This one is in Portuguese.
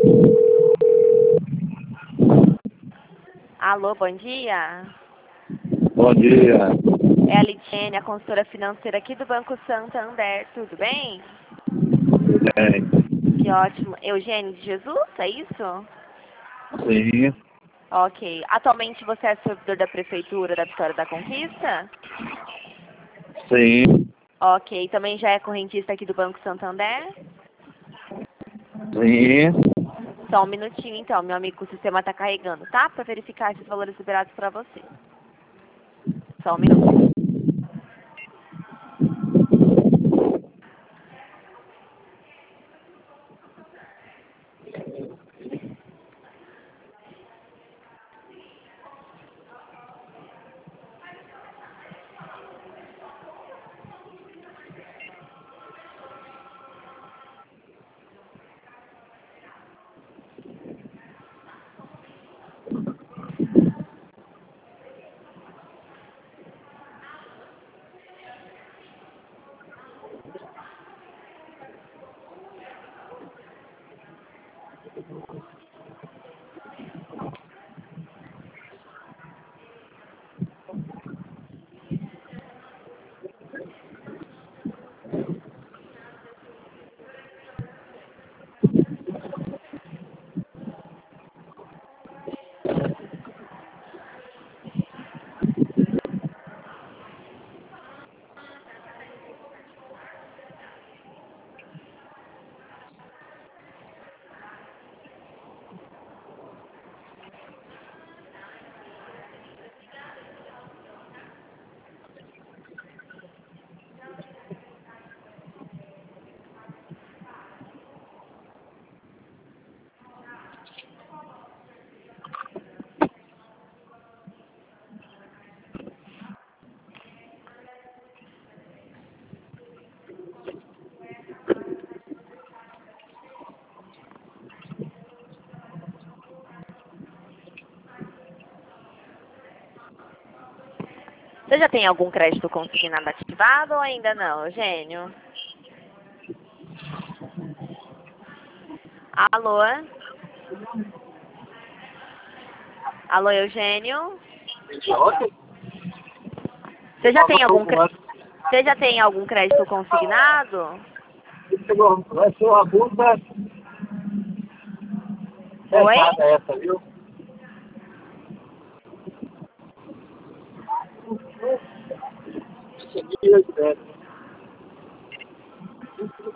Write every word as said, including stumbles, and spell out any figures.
Alô, bom dia. Bom dia. É a Litiene, a consultora financeira aqui do Banco Santander. Tudo bem? Tudo bem? Que ótimo. Eugênio de Jesus, é isso? Sim. Ok. Atualmente você é servidor da Prefeitura da Vitória da Conquista? Sim. Ok. Também já é correntista aqui do Banco Santander? Sim. Só um minutinho, então, meu amigo, o sistema está carregando, tá? Para verificar esses valores liberados para você. Só um minuto. Você já tem algum crédito consignado ativado ou ainda não, Eugênio? Alô? Alô, Eugênio? Você já tem algum, cre- Você já tem algum crédito consignado? Vai ser uma multa Oi? pesada essa, viu? Seguida de dentro.